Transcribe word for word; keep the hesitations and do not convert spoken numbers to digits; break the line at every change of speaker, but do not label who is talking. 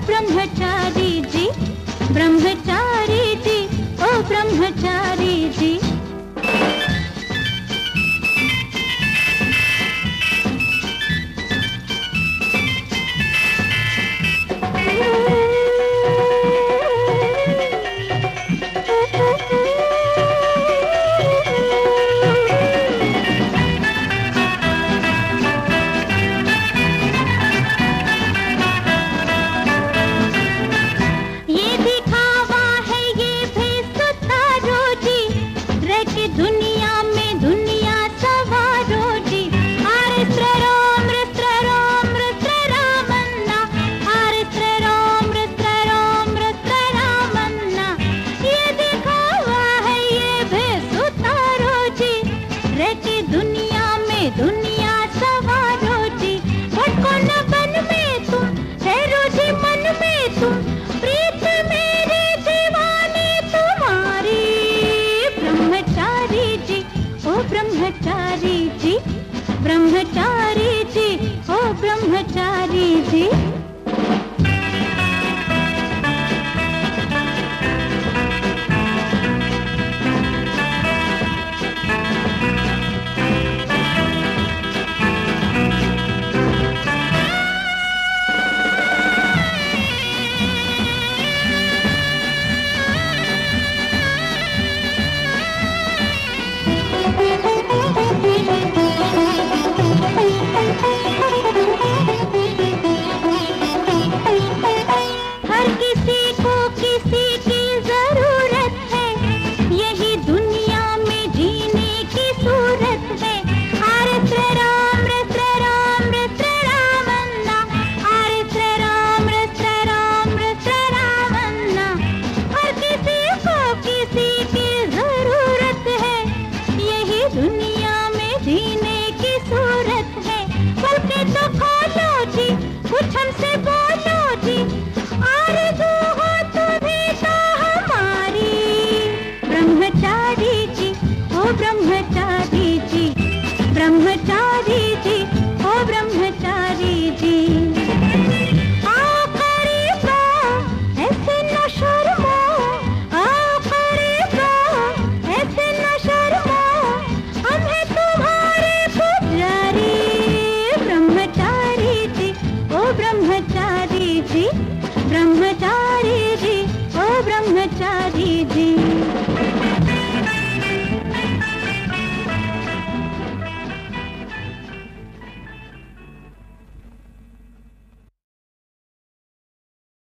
ब्रह्मचारी जी, ब्रह्मचारी जी, ओ ब्रह्मचारी जी। दुनिया सवारो जी, भटको न बन में तुम, ठहरो जी मन में तुम, प्रीत मेरे दीवाने तुम्हारी। ब्रह्मचारी जी, ओ ब्रह्मचारी जी, ब्रह्मचारी जी, ओ ब्रह्मचारी जी। कुछ हमसे बोलो जी, आरज़ू हो तुम्हें तो हमारी। ब्रह्मचारी जी, ओ ब्रह्मचारी जी, ब्रह्मचारी जी, ओ ब्रह्मचारी जी। आओ करीब ऐसे न शर्मो, आओ करीब ऐसे न शर्मो, हम हैं तुम्हारे पुजारी। ब्रह्मचारी जी, ओ ब्रह्मचारी जी, ब्रह्मचारी जी, ओ ब्रह्मचारी जी।